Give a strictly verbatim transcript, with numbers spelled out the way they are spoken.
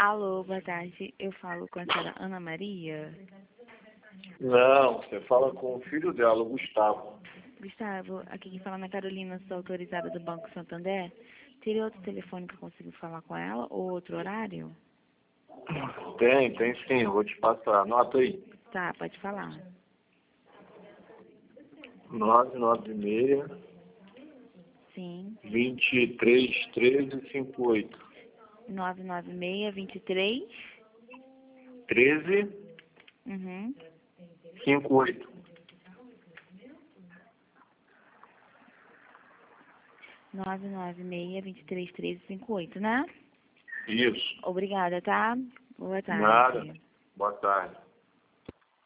Alô, boa tarde. Eu falo com a senhora Ana Maria. Não, você fala com o filho dela, o Gustavo. Gustavo, aqui quem fala é a Carolina, sou autorizada do Banco Santander. Teria outro telefone que eu consigo falar com ela ou outro horário? Tem, tem sim, eu vou te passar. Anota aí. Tá, pode falar. nove nove seis, Sim. dois três, um três, cinco oito. nove nove seis, vinte e três. treze, Uhum. cinquenta e oito. nove nove seis, vinte e três, treze, cinquenta e oito, né? Isso. Obrigada, tá? Boa tarde. Nada. Boa tarde.